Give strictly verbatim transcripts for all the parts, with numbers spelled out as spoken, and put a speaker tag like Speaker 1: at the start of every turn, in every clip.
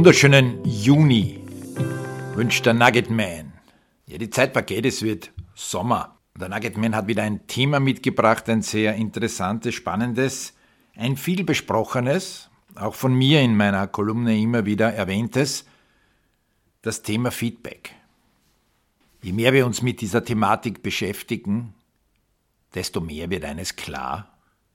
Speaker 1: Wunderschönen Juni wünscht der Nugget Man. Ja, die Zeit vergeht, es wird Sommer. Der Nugget Man hat wieder ein Thema mitgebracht, ein sehr interessantes, spannendes, ein viel besprochenes, auch von mir in meiner Kolumne immer wieder erwähntes, das Thema Feedback. Je mehr wir uns mit dieser Thematik beschäftigen, desto mehr wird eines klar: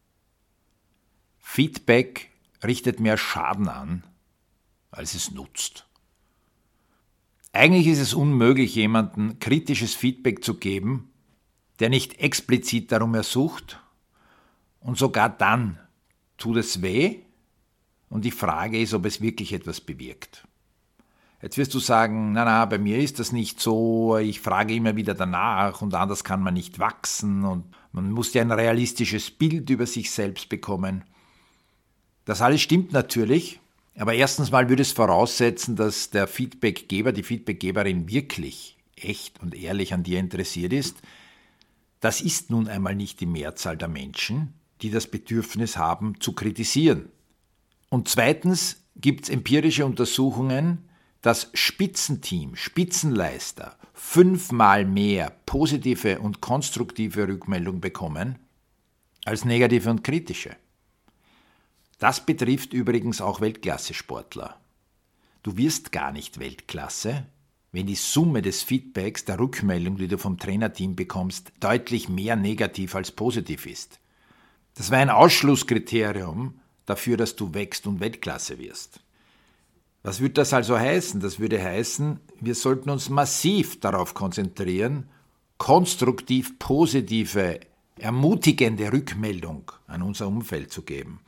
Speaker 1: Feedback richtet mehr Schaden an, als es nutzt. Eigentlich ist es unmöglich, jemandem kritisches Feedback zu geben, der nicht explizit darum ersucht, und sogar dann tut es weh und die Frage ist, ob es wirklich etwas bewirkt. Jetzt wirst du sagen, na na, bei mir ist das nicht so, ich frage immer wieder danach und anders kann man nicht wachsen und man muss ja ein realistisches Bild über sich selbst bekommen. Das alles stimmt natürlich, aber erstens mal würde es voraussetzen, dass der Feedbackgeber, die Feedbackgeberin wirklich echt und ehrlich an dir interessiert ist. Das ist nun einmal nicht die Mehrzahl der Menschen, die das Bedürfnis haben, zu kritisieren. Und zweitens gibt es empirische Untersuchungen, dass Spitzenteam, Spitzenleister fünfmal mehr positive und konstruktive Rückmeldung bekommen als negative und kritische. Das betrifft übrigens auch Weltklasse-Sportler. Du wirst gar nicht Weltklasse, wenn die Summe des Feedbacks, der Rückmeldung, die du vom Trainerteam bekommst, deutlich mehr negativ als positiv ist. Das war ein Ausschlusskriterium dafür, dass du wächst und Weltklasse wirst. Was würde das also heißen? Das würde heißen, wir sollten uns massiv darauf konzentrieren, konstruktiv positive, ermutigende Rückmeldung an unser Umfeld zu geben.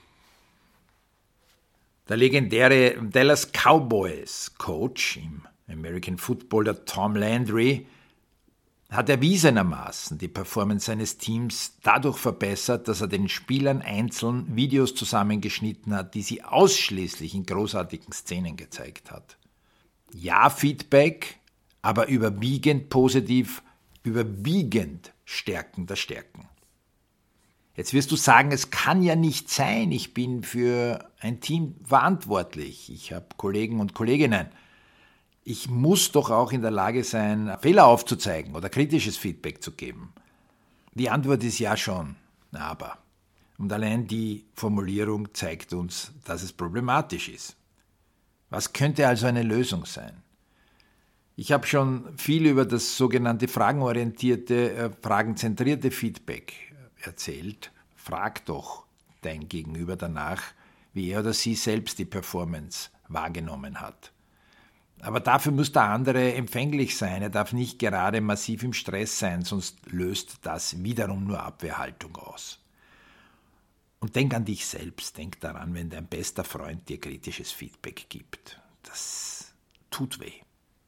Speaker 1: Der legendäre Dallas Cowboys Coach im American Football, der Tom Landry, hat erwiesenermaßen die Performance seines Teams dadurch verbessert, dass er den Spielern einzeln Videos zusammengeschnitten hat, die sie ausschließlich in großartigen Szenen gezeigt hat. Ja, Feedback, aber überwiegend positiv, überwiegend stärkender Stärken. Jetzt wirst du sagen, es kann ja nicht sein, ich bin für ein Team verantwortlich, ich habe Kollegen und Kolleginnen. Ich muss doch auch in der Lage sein, Fehler aufzuzeigen oder kritisches Feedback zu geben. Die Antwort ist ja schon, aber. Und allein die Formulierung zeigt uns, dass es problematisch ist. Was könnte also eine Lösung sein? Ich habe schon viel über das sogenannte fragenorientierte, fragenzentrierte Feedback erzählt. Frag doch dein Gegenüber danach, wie er oder sie selbst die Performance wahrgenommen hat. Aber dafür muss der andere empfänglich sein, er darf nicht gerade massiv im Stress sein, sonst löst das wiederum nur Abwehrhaltung aus. Und denk an dich selbst, denk daran, wenn dein bester Freund dir kritisches Feedback gibt. Das tut weh.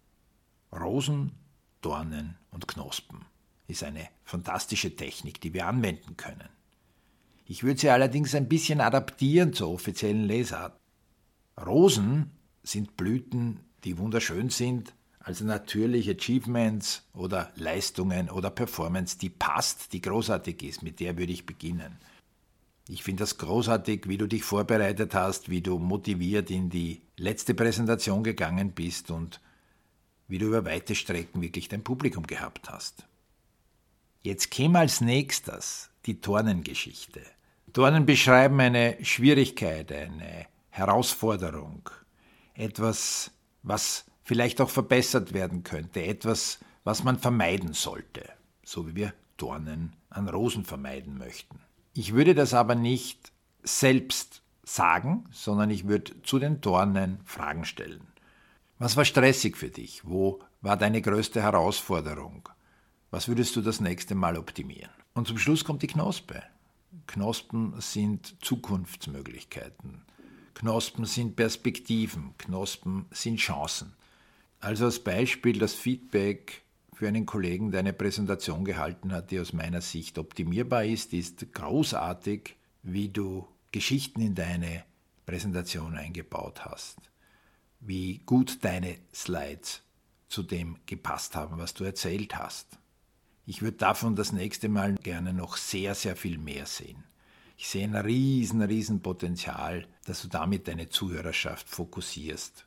Speaker 1: Rosen, Dornen und Knospen ist eine fantastische Technik, die wir anwenden können. Ich würde sie allerdings ein bisschen adaptieren zur offiziellen Lesart. Rosen sind Blüten, die wunderschön sind, also natürlich Achievements oder Leistungen oder Performance, die passt, die großartig ist, mit der würde ich beginnen. Ich finde das großartig, wie du dich vorbereitet hast, wie du motiviert in die letzte Präsentation gegangen bist und wie du über weite Strecken wirklich dein Publikum gehabt hast. Jetzt käme als nächstes die Dornengeschichte. Dornen beschreiben eine Schwierigkeit, eine Herausforderung, etwas, was vielleicht auch verbessert werden könnte, etwas, was man vermeiden sollte, so wie wir Dornen an Rosen vermeiden möchten. Ich würde das aber nicht selbst sagen, sondern ich würde zu den Dornen Fragen stellen. Was war stressig für dich? Wo war deine größte Herausforderung? Was würdest du das nächste Mal optimieren? Und zum Schluss kommt die Knospe. Knospen sind Zukunftsmöglichkeiten. Knospen sind Perspektiven. Knospen sind Chancen. Also als Beispiel das Feedback für einen Kollegen, der eine Präsentation gehalten hat, die aus meiner Sicht optimierbar ist, ist großartig, wie du Geschichten in deine Präsentation eingebaut hast. Wie gut deine Slides zu dem gepasst haben, was du erzählt hast. Ich würde davon das nächste Mal gerne noch sehr, sehr viel mehr sehen. Ich sehe ein riesen, riesen Potenzial, dass du damit deine Zuhörerschaft fokussierst.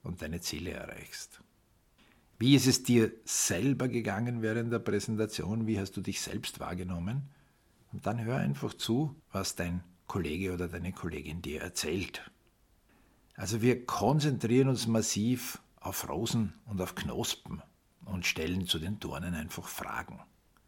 Speaker 1: und deine Ziele erreichst. Wie ist es dir selber gegangen während der Präsentation? Wie hast du dich selbst wahrgenommen? Und dann hör einfach zu, was dein Kollege oder deine Kollegin dir erzählt. Also wir konzentrieren uns massiv auf Rosen und auf Knospen und stellen zu den Dornen einfach Fragen.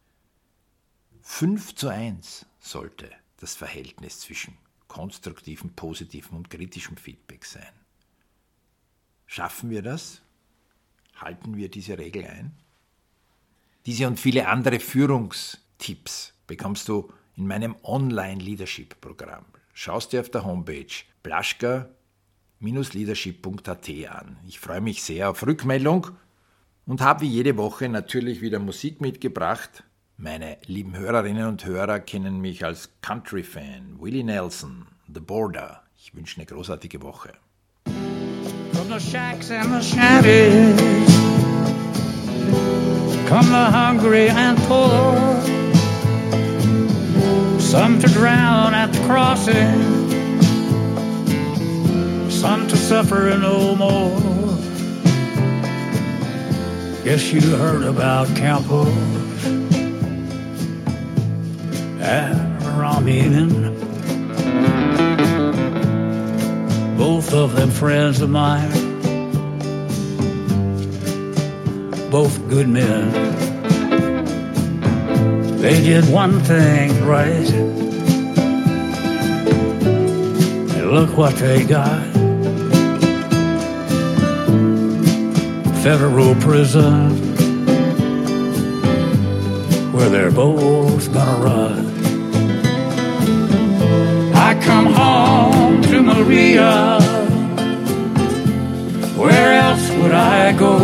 Speaker 1: fünf zu eins sollte das Verhältnis zwischen konstruktivem, positivem und kritischem Feedback sein. Schaffen wir das? Halten wir diese Regel ein? Diese und viele andere Führungstipps bekommst du in meinem Online-Leadership-Programm. Schaust dir auf der Homepage blaschka Bindestrich leadership punkt a t an. Ich freue mich sehr auf Rückmeldung und habe wie jede Woche natürlich wieder Musik mitgebracht. Meine lieben Hörerinnen und Hörer kennen mich als Country-Fan. Willie Nelson, The Border. Ich wünsche eine großartige Woche.
Speaker 2: From the shacks and the shanties come the hungry and poor, some to drown at the crossing, some to suffer no more. Guess you heard about Campo and Ramin, both of them friends of mine, both good men. They did one thing right, and look what they got. Federal prison, where they're both gonna run. I come home to Maria, where else would I go?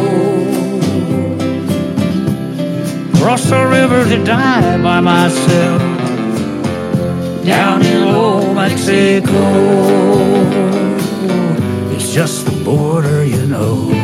Speaker 2: Cross the river to die by myself, down in old Mexico. It's just the border, you know.